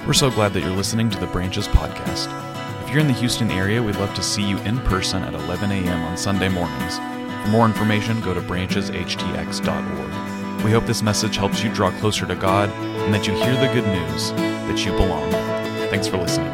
We're so glad that you're listening to the Branches podcast. If you're in the Houston area, we'd love to see you in person at 11 a.m. on Sunday mornings. For more information, go to brancheshtx.org. We hope this message helps you draw closer to God and that you hear the good news that you belong. Thanks for listening.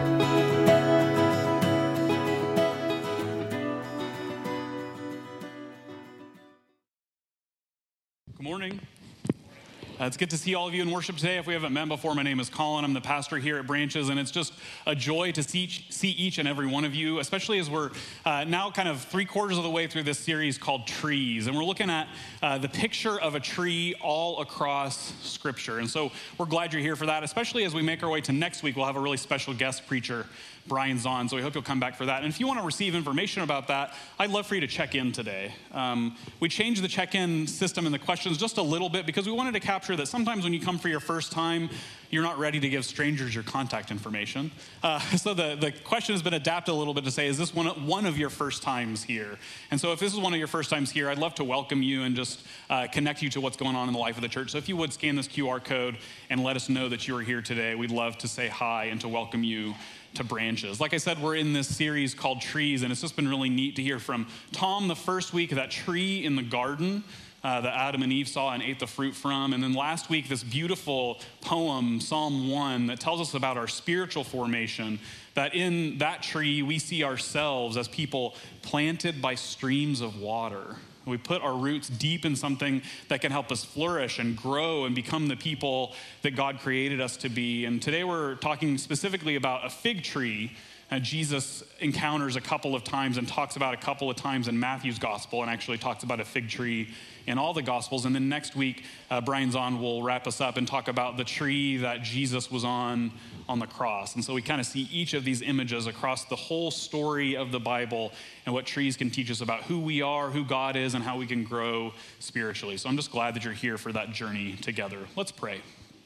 Good morning. It's good to see all of you in worship today. If we haven't met before, my name is Colin. I'm the pastor here at Branches, and it's just a joy to see each and every one of you, especially as we're now kind of 3/4 of the way through this series called Trees. And we're looking at the picture of a tree all across Scripture. And so we're glad you're here for that, especially as we make our way to next week. We'll have a really special guest preacher, Brian Zahn, so we hope you'll come back for that. And if you want to receive information about that, I'd love for you to check in today. We changed the check-in system and the questions just a little bit because we wanted to capture that sometimes when you come for your first time, you're not ready to give strangers your contact information. So the question has been adapted a little bit to say, is this one of your first times here? And so if this is one of your first times here, I'd love to welcome you and just connect you to what's going on in the life of the church. So if you would scan this QR code and let us know that you are here today, we'd love to say hi and to welcome you to Branches. Like I said, we're in this series called Trees, and it's just been really neat to hear from Tom the first week, that tree in the garden that Adam and Eve saw and ate the fruit from. And then last week, this beautiful poem, Psalm 1, that tells us about our spiritual formation, that in that tree, we see ourselves as people planted by streams of water. We put our roots deep in something that can help us flourish and grow and become the people that God created us to be. And today we're talking specifically about a fig tree. Jesus encounters a couple of times and talks about a couple of times in Matthew's gospel, and actually talks about a fig tree in all the gospels. And then next week, Brian Zahn will wrap us up and talk about the tree that Jesus was on the cross. And so we kind of see each of these images across the whole story of the Bible and what trees can teach us about who we are, who God is, and how we can grow spiritually. So I'm just glad that you're here for that journey together. Let's pray.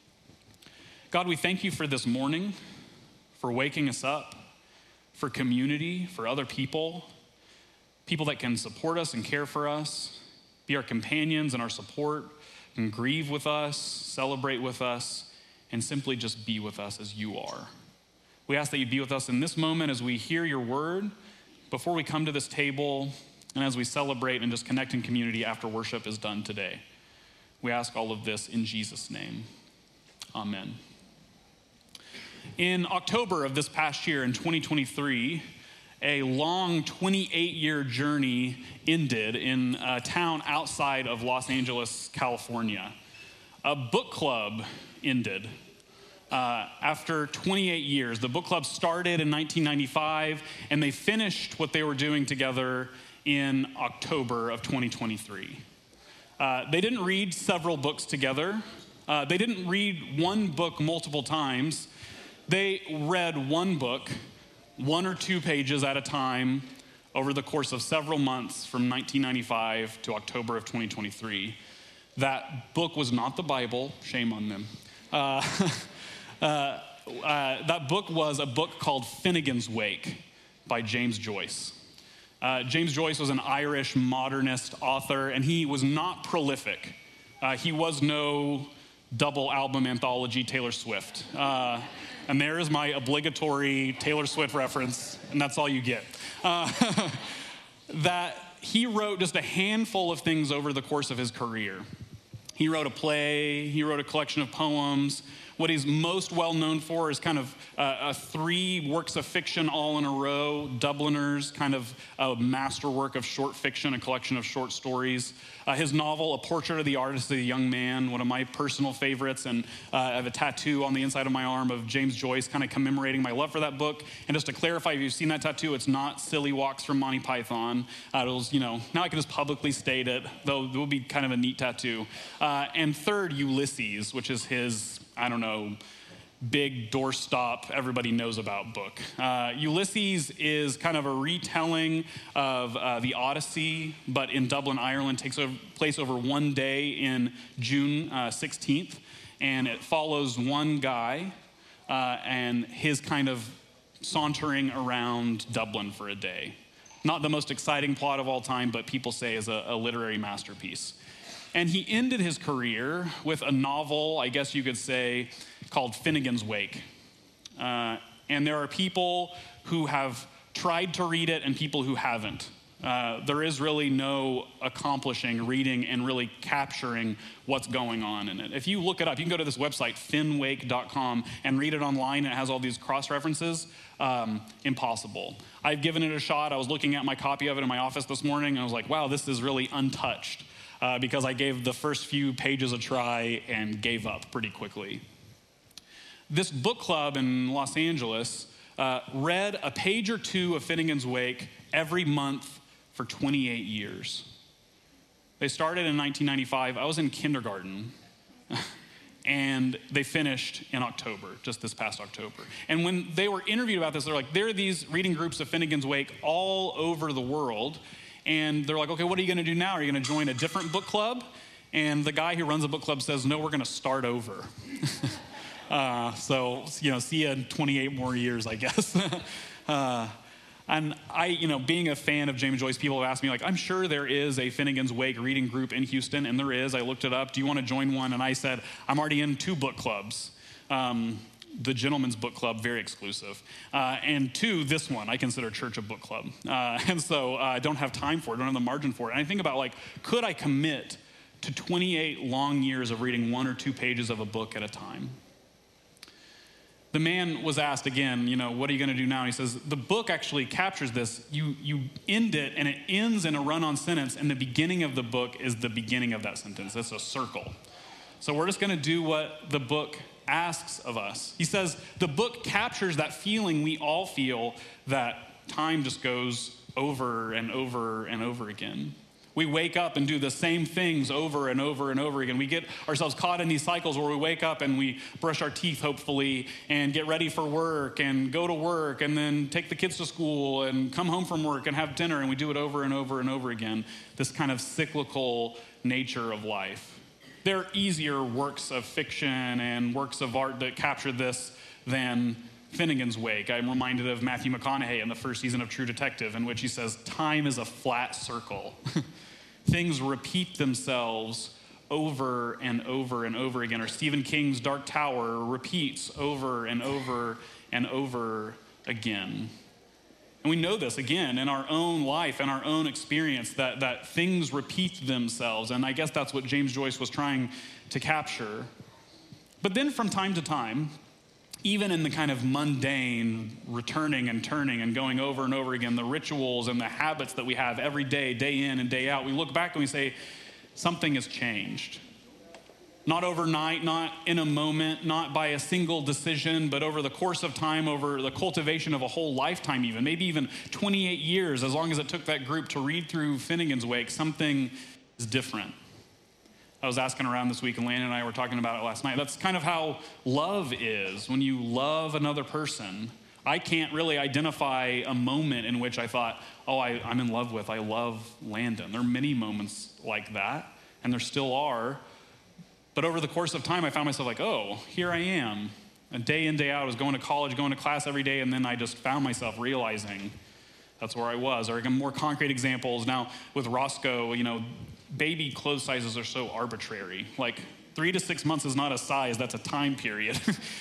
God, we thank you for this morning, for waking us up, for community, for other people that can support us and care for us, be our companions and our support, and grieve with us, celebrate with us, and simply just be with us as you are. We ask that you be with us in this moment as we hear your word, before we come to this table, and as we celebrate and just connect in community after worship is done today. We ask all of this in Jesus' name. Amen. In October of this past year, in 2023, a long 28-year journey ended in a town outside of Los Angeles, California. A book club ended after 28 years. The book club started in 1995, and they finished what they were doing together in October of 2023. They didn't read several books together. They didn't read one book multiple times. They read one book, 1 or 2 pages at a time, over the course of several months from 1995 to October of 2023. That book was not the Bible. Shame on them. That book was a book called Finnegan's Wake by James Joyce. James Joyce was an Irish modernist author, and he was not prolific. He was no double album anthology Taylor Swift. And there is my obligatory Taylor Swift reference, and that's all you get. That he wrote just a handful of things over the course of his career. He wrote a play, he wrote a collection of poems. What he's most well known for is kind of 3 works of fiction all in a row, Dubliners, kind of a masterwork of short fiction, a collection of short stories. His novel, A Portrait of the Artist of the Young Man, one of my personal favorites, and I have a tattoo on the inside of my arm of James Joyce, kind of commemorating my love for that book. And just to clarify, if you've seen that tattoo, it's not Silly Walks from Monty Python. It was, now I can just publicly state it, though it would be kind of a neat tattoo. And third, Ulysses, which is his, big doorstop, everybody knows about book. Ulysses is kind of a retelling of the Odyssey, but in Dublin, Ireland, takes place over one day in June 16th, and it follows one guy and his kind of sauntering around Dublin for a day. Not the most exciting plot of all time, but people say is a literary masterpiece. And he ended his career with a novel, I guess you could say, called Finnegan's Wake. And there are people who have tried to read it and people who haven't. There is really no accomplishing reading and really capturing what's going on in it. If you look it up, you can go to this website, finwake.com, and read it online. It has all these cross-references. Impossible. I've given it a shot. I was looking at my copy of it in my office this morning, and I was like, wow, this is really untouched, because I gave the first few pages a try and gave up pretty quickly. This book club in Los Angeles read a page or two of Finnegan's Wake every month for 28 years. They started in 1995. I was in kindergarten, and they finished in October, just this past October. And when they were interviewed about this, they're like, there are these reading groups of Finnegan's Wake all over the world, and they're like, okay, what are you going to do now? Are you going to join a different book club? And the guy who runs the book club says, no, we're going to start over. So, see you in 28 more years, I guess. And I, being a fan of James Joyce, people have asked me, like, I'm sure there is a Finnegan's Wake reading group in Houston, and there is. I looked it up. Do you want to join one? And I said, I'm already in 2 book clubs. The Gentleman's Book Club, very exclusive. And 2, this one, I consider Church a book club. And so I don't have time for it, don't have the margin for it. And I think about, like, could I commit to 28 long years of reading 1 or 2 pages of a book at a time? The man was asked again, what are you going to do now? And he says, the book actually captures this. You end it, and it ends in a run-on sentence, and the beginning of the book is the beginning of that sentence. It's a circle. So we're just going to do what the book asks of us. He says, the book captures that feeling we all feel that time just goes over and over and over again. We wake up and do the same things over and over and over again. We get ourselves caught in these cycles where we wake up and we brush our teeth, hopefully, and get ready for work and go to work and then take the kids to school and come home from work and have dinner, and we do it over and over and over again, this kind of cyclical nature of life. There are easier works of fiction and works of art that capture this than Finnegan's Wake. I'm reminded of Matthew McConaughey in the first season of True Detective, in which he says, time is a flat circle. Things repeat themselves over and over and over again. Or Stephen King's Dark Tower repeats over and over and over again. And we know this, again, in our own life and our own experience, that things repeat themselves. And I guess that's what James Joyce was trying to capture. But then from time to time, even in the kind of mundane returning and turning and going over and over again, the rituals and the habits that we have every day, day in and day out, we look back and we say, something has changed. Not overnight, not in a moment, not by a single decision, but over the course of time, over the cultivation of a whole lifetime even, maybe even 28 years, as long as it took that group to read through Finnegan's Wake, something is different. I was asking around this week, and Landon and I were talking about it last night. That's kind of how love is. When you love another person, I can't really identify a moment in which I thought, I'm in love with, I love Landon. There are many moments like that, and there still are. But over the course of time, I found myself like, here I am. And day in, day out, I was going to college, going to class every day, and then I just found myself realizing that's where I was. Or more concrete examples, now with Roscoe, baby clothes sizes are so arbitrary. Like 3 to 6 months is not a size, that's a time period.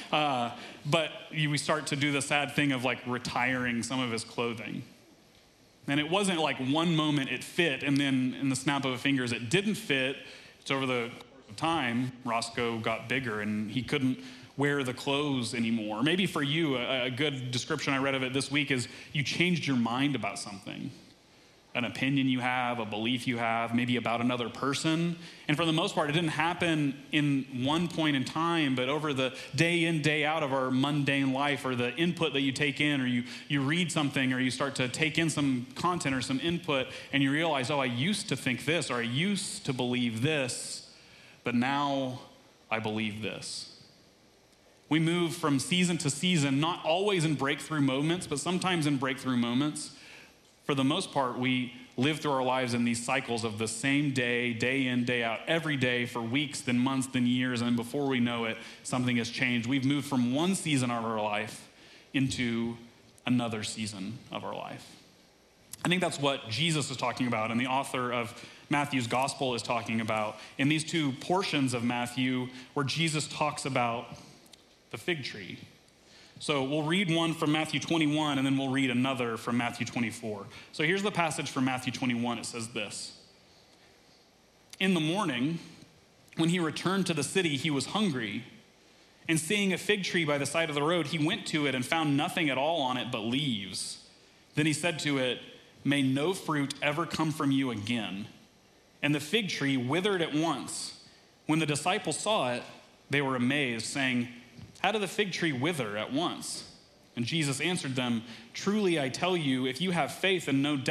But we start to do the sad thing of like retiring some of his clothing. And it wasn't like one moment it fit, and then in the snap of a fingers it didn't fit. It's over the course of time, Roscoe got bigger and he couldn't wear the clothes anymore. Maybe for you, a good description I read of it this week is you changed your mind about something. An opinion you have, a belief you have, maybe about another person. And for the most part, it didn't happen in one point in time, but over the day in, day out of our mundane life, or the input that you take in, or you read something, or you start to take in some content or some input, and you realize, I used to think this, or I used to believe this, but now I believe this. We move from season to season, not always in breakthrough moments, but sometimes in breakthrough moments. For the most part, we live through our lives in these cycles of the same day, day in, day out, every day for weeks, then months, then years, and before we know it, something has changed. We've moved from one season of our life into another season of our life. I think that's what Jesus is talking about, and the author of Matthew's gospel is talking about in these 2 portions of Matthew where Jesus talks about the fig tree. So we'll read one from Matthew 21, and then we'll read another from Matthew 24. So here's the passage from Matthew 21. It says this: "In the morning, when he returned to the city, he was hungry. And seeing a fig tree by the side of the road, he went to it and found nothing at all on it but leaves. Then he said to it, 'May no fruit ever come from you again.' And the fig tree withered at once. When the disciples saw it, they were amazed, saying, 'How did the fig tree wither at once?' And Jesus answered them, 'Truly I tell you, if you have faith and do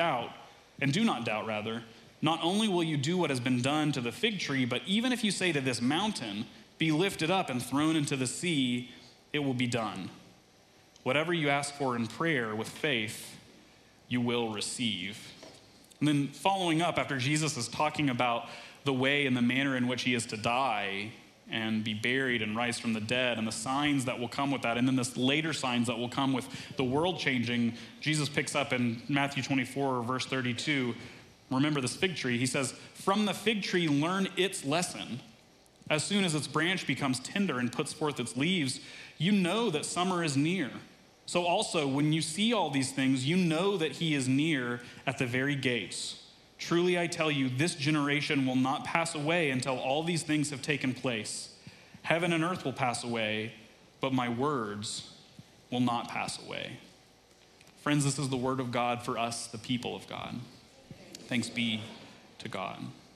not doubt rather, not only will you do what has been done to the fig tree, but even if you say to this mountain, be lifted up and thrown into the sea, it will be done. Whatever you ask for in prayer with faith, you will receive.'" And then following up, after Jesus is talking about the way and the manner in which he is to die and be buried and rise from the dead and the signs that will come with that, and then the later signs that will come with the world changing, Jesus picks up in Matthew 24, verse 32. Remember this fig tree. He says, "From the fig tree learn its lesson. As soon as its branch becomes tender and puts forth its leaves, you know that summer is near. So also, when you see all these things, you know that he is near at the very gates. Truly I tell you, this generation will not pass away until all these things have taken place. Heaven and earth will pass away, but my words will not pass away." Friends, this is the word of God for us, the people of God. Thanks be to God.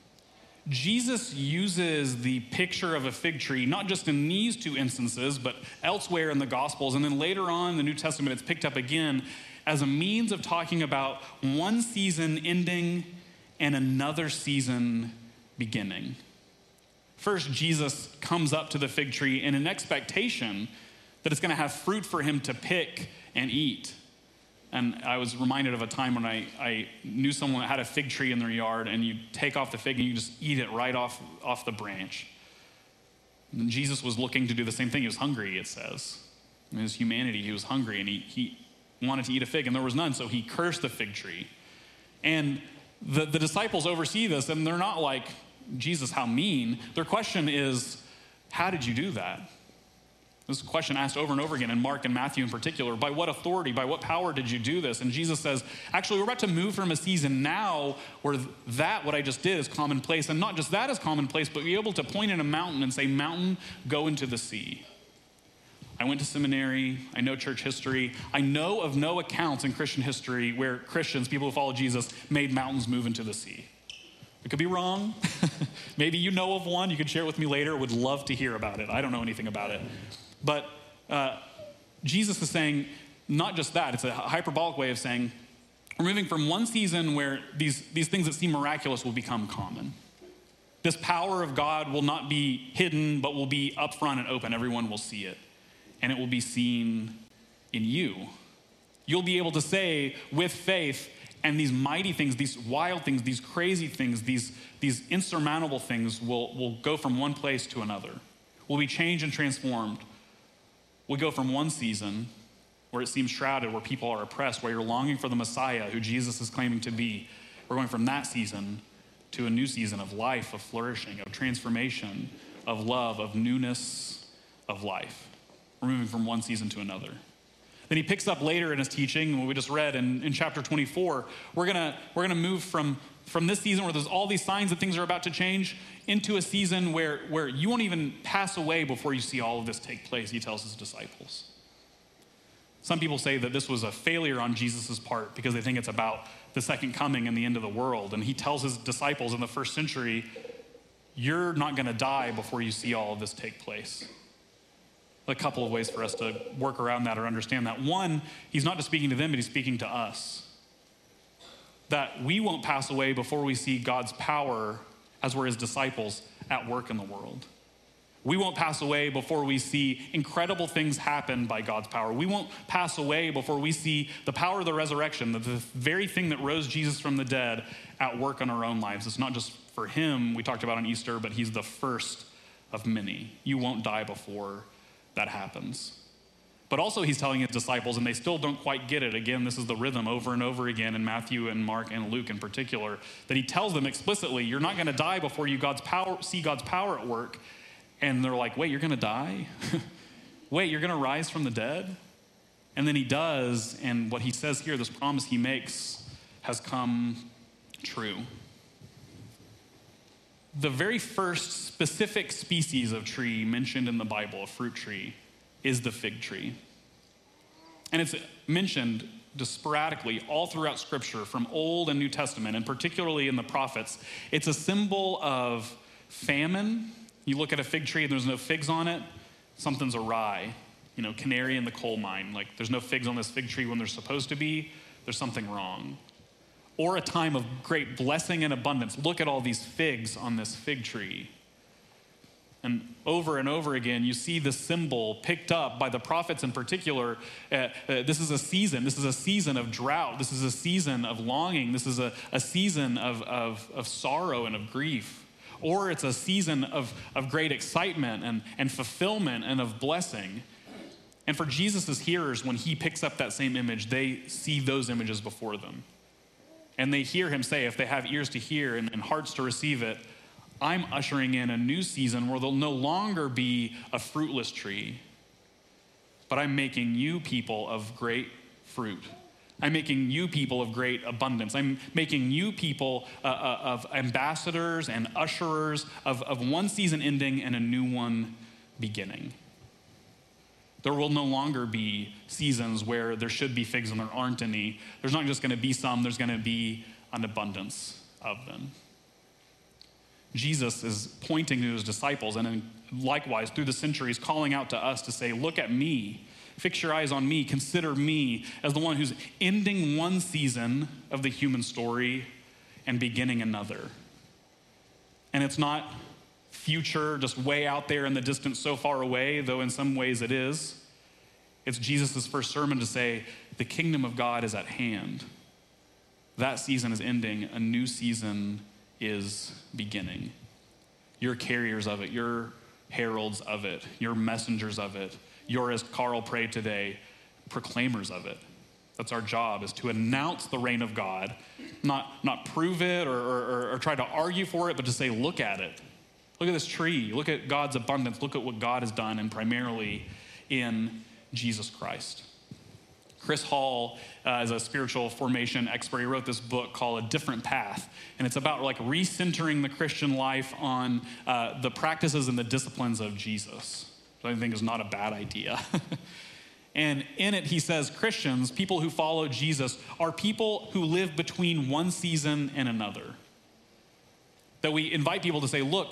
Jesus uses the picture of a fig tree, not just in these two instances, but elsewhere in the Gospels. And then later on in the New Testament, it's picked up again as a means of talking about one season ending and another season beginning. First, Jesus comes up to the fig tree in an expectation that it's going to have fruit for him to pick and eat. And I was reminded of a time when I knew someone that had a fig tree in their yard, and you take off the fig and you just eat it right off the branch. And Jesus was looking to do the same thing. He was hungry, it says. In his humanity, he was hungry, and he wanted to eat a fig, and there was none, so he cursed the fig tree. And the disciples oversee this, and they're not like, "Jesus, how mean." Their question is, "How did you do that?" This is a question asked over and over again in Mark and Matthew in particular. By what authority, by what power did you do this? And Jesus says, actually, we're about to move from a season now where what I just did is commonplace. And not just that is commonplace, but be able to point at a mountain and say, "Mountain, go into the sea." I went to seminary. I know church history. I know of no accounts in Christian history where Christians, people who follow Jesus, made mountains move into the sea. I could be wrong. Maybe you know of one. You can share it with me later. Would love to hear about it. I don't know anything about it. But Jesus is saying not just that. It's a hyperbolic way of saying we're moving from one season where these things that seem miraculous will become common. This power of God will not be hidden, but will be upfront and open. Everyone will see it. And it will be seen in you. You'll be able to say with faith, and these mighty things, these wild things, these crazy things, these insurmountable things will go from one place to another. Will be changed and transformed. We'll go from one season where it seems shrouded, where people are oppressed, where you're longing for the Messiah who Jesus is claiming to be. We're going from that season to a new season of life, of flourishing, of transformation, of love, of newness of life. We're moving from one season to another. Then he picks up later in his teaching, what we just read in chapter 24, we're gonna move from this season where there's all these signs that things are about to change into a season where you won't even pass away before you see all of this take place, he tells his disciples. Some people say that this was a failure on Jesus' part because they think it's about the second coming and the end of the world. And he tells his disciples in the first century, you're not gonna die before you see all of this take place. A couple of ways for us to work around that or understand that. One, he's not just speaking to them, but he's speaking to us. That we won't pass away before we see God's power, as we're his disciples, at work in the world. We won't pass away before we see incredible things happen by God's power. We won't pass away before we see the power of the resurrection, the very thing that rose Jesus from the dead, at work in our own lives. It's not just for him, we talked about on Easter, but he's the first of many. You won't die before that happens. But also he's telling his disciples, and they still don't quite get it. Again, this is the rhythm over and over again in Matthew and Mark and Luke in particular, that he tells them explicitly, you're not gonna die before you see God's power at work. And they're like, wait, you're gonna die? Wait, you're gonna rise from the dead? And then he does, and what he says here, this promise he makes, has come true. The very first specific species of tree mentioned in the Bible, a fruit tree, is the fig tree. And it's mentioned just sporadically all throughout Scripture, from Old and New Testament, and particularly in the prophets. It's a symbol of famine. You look at a fig tree and there's no figs on it, something's awry. Canary in the coal mine. Like, there's no figs on this fig tree when there's supposed to be. There's something wrong. Or a time of great blessing and abundance. Look at all these figs on this fig tree. And over again, you see the symbol picked up by the prophets in particular. This is a season. This is a season of drought. This is a season of longing. This is a season of sorrow and of grief. Or it's a season of great excitement and fulfillment and of blessing. And for Jesus' hearers, when he picks up that same image, they see those images before them. And they hear him say, if they have ears to hear and hearts to receive it, I'm ushering in a new season where there'll no longer be a fruitless tree, but I'm making you people of great fruit. I'm making you people of great abundance. I'm making you people of ambassadors and usherers of one season ending and a new one beginning. There will no longer be seasons where there should be figs and there aren't any. There's not just going to be some, there's going to be an abundance of them. Jesus is pointing to his disciples and likewise through the centuries calling out to us to say, look at me, fix your eyes on me, consider me as the one who's ending one season of the human story and beginning another. And it's not future, just way out there in the distance, so far away, though in some ways it is. It's Jesus' first sermon to say, the kingdom of God is at hand. That season is ending, a new season is beginning. You're carriers of it, you're heralds of it, you're messengers of it. You're, as Carl prayed today, proclaimers of it. That's our job, is to announce the reign of God, not prove it or try to argue for it, but to say, look at it. Look at this tree. Look at God's abundance. Look at what God has done, and primarily in Jesus Christ. Chris Hall is a spiritual formation expert. He wrote this book called A Different Path, and it's about like recentering the Christian life on the practices and the disciplines of Jesus, which I think is not a bad idea. And in it, he says, Christians, people who follow Jesus, are people who live between one season and another. That we invite people to say, look,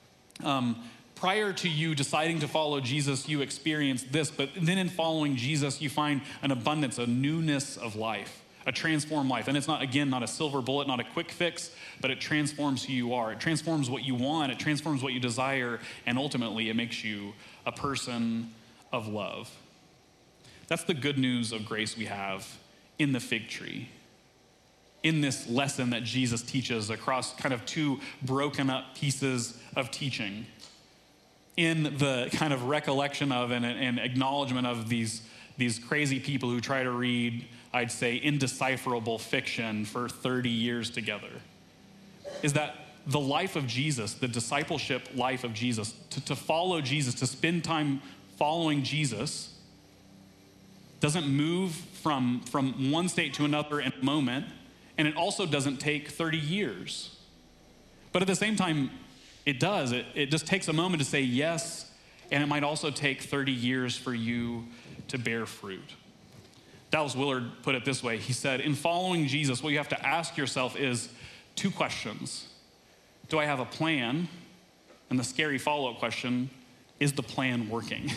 prior to you deciding to follow Jesus, you experienced this, but then in following Jesus, you find an abundance, a newness of life, a transformed life. And it's not a silver bullet, not a quick fix, but it transforms who you are. It transforms what you want. It transforms what you desire. And ultimately, it makes you a person of love. That's the good news of grace we have in the fig tree. In this lesson that Jesus teaches across kind of two broken up pieces of teaching, in the kind of recollection of and acknowledgement of these crazy people who try to read, I'd say, indecipherable fiction for 30 years together, is that the life of Jesus, the discipleship life of Jesus, to follow Jesus, to spend time following Jesus, doesn't move from one state to another in a moment. And it also doesn't take 30 years. But at the same time, it does. It just takes a moment to say yes, and it might also take 30 years for you to bear fruit. Dallas Willard put it this way. He said, in following Jesus, what you have to ask yourself is two questions. Do I have a plan? And the scary follow-up question, is the plan working?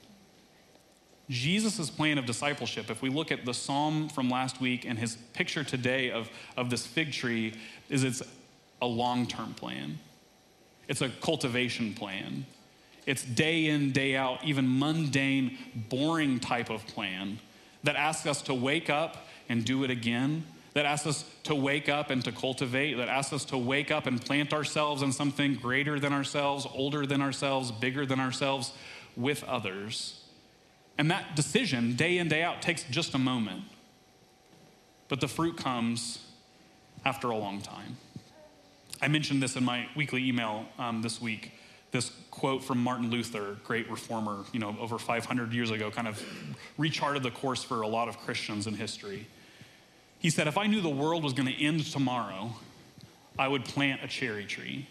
Jesus' plan of discipleship, if we look at the psalm from last week and his picture today of this fig tree, is it's a long-term plan. It's a cultivation plan. It's day in, day out, even mundane, boring type of plan that asks us to wake up and do it again, that asks us to wake up and to cultivate, that asks us to wake up and plant ourselves in something greater than ourselves, older than ourselves, bigger than ourselves, with others. And that decision, day in, day out, takes just a moment. But the fruit comes after a long time. I mentioned this in my weekly email this week. this quote from Martin Luther, great reformer, over 500 years ago, kind of recharted the course for a lot of Christians in history. He said, "If I knew the world was going to end tomorrow, I would plant a cherry tree."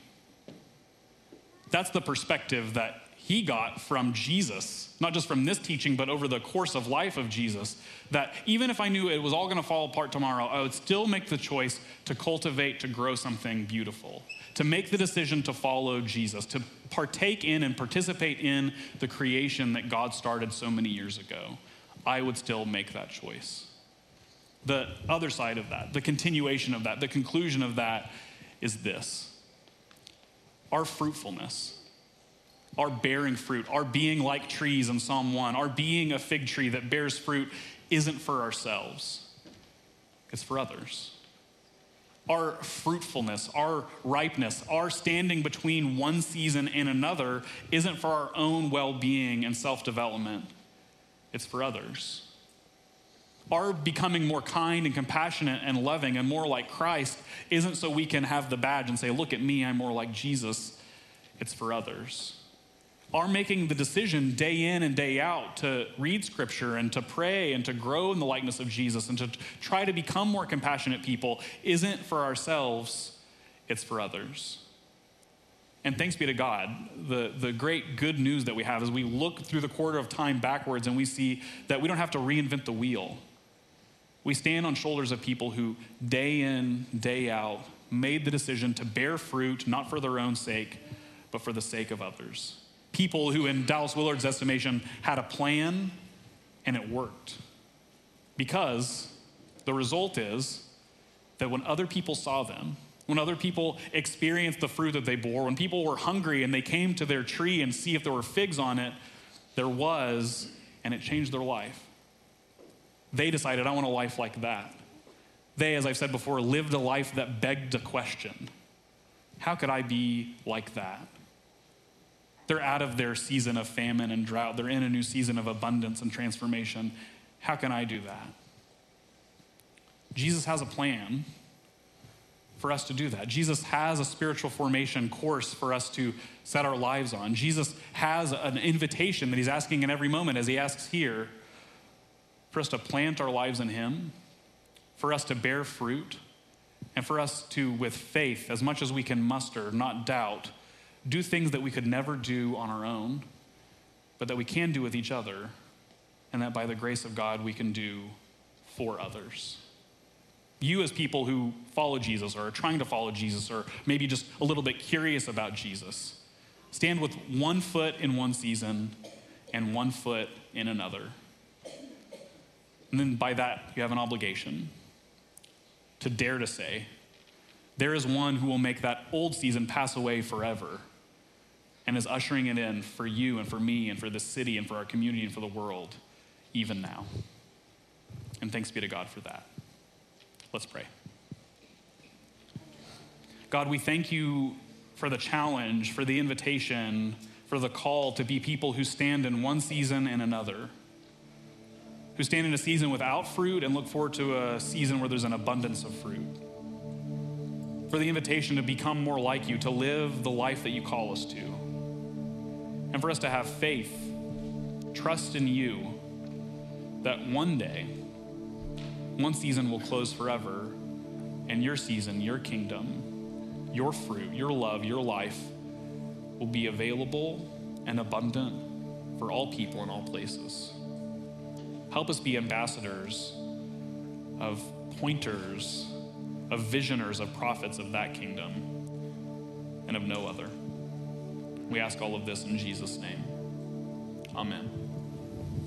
That's the perspective that he got from Jesus, not just from this teaching, but over the course of life of Jesus, that even if I knew it was all going to fall apart tomorrow, I would still make the choice to cultivate, to grow something beautiful, to make the decision to follow Jesus, to partake in and participate in the creation that God started so many years ago. I would still make that choice. The other side of that, the continuation of that, the conclusion of that is this: our fruitfulness, our bearing fruit, our being like trees in Psalm 1, our being a fig tree that bears fruit isn't for ourselves, it's for others. Our fruitfulness, our ripeness, our standing between one season and another isn't for our own well-being and self-development, it's for others. Our becoming more kind and compassionate and loving and more like Christ isn't so we can have the badge and say, "Look at me, I'm more like Jesus." It's for others. Our making the decision day in and day out to read scripture and to pray and to grow in the likeness of Jesus and to try to become more compassionate people isn't for ourselves, it's for others. And thanks be to God, the great good news that we have is we look through the quarter of time backwards and we see that we don't have to reinvent the wheel. We stand on shoulders of people who day in, day out made the decision to bear fruit, not for their own sake, but for the sake of others. People who, in Dallas Willard's estimation, had a plan and it worked. Because the result is that when other people saw them, when other people experienced the fruit that they bore, when people were hungry and they came to their tree and see if there were figs on it, there was, and it changed their life. They decided, I want a life like that. They, as I've said before, lived a life that begged a question. How could I be like that? They're out of their season of famine and drought. They're in a new season of abundance and transformation. How can I do that? Jesus has a plan for us to do that. Jesus has a spiritual formation course for us to set our lives on. Jesus has an invitation that he's asking in every moment, as he asks here, for us to plant our lives in him, for us to bear fruit, and for us to, with faith, as much as we can muster, not doubt, do things that we could never do on our own, but that we can do with each other, and that by the grace of God we can do for others. You, as people who follow Jesus or are trying to follow Jesus or maybe just a little bit curious about Jesus, stand with one foot in one season and one foot in another. And then by that, you have an obligation to dare to say, there is one who will make that old season pass away forever and is ushering it in for you and for me and for the city and for our community and for the world, even now. And thanks be to God for that. Let's pray. God, we thank you for the challenge, for the invitation, for the call to be people who stand in one season and another, who stand in a season without fruit and look forward to a season where there's an abundance of fruit. For the invitation to become more like you, to live the life that you call us to. And for us to have faith, trust in you, that one day, one season will close forever, and your season, your kingdom, your fruit, your love, your life will be available and abundant for all people in all places. Help us be ambassadors of pointers, of visioners, of prophets of that kingdom and of no other. We ask all of this in Jesus' name. Amen.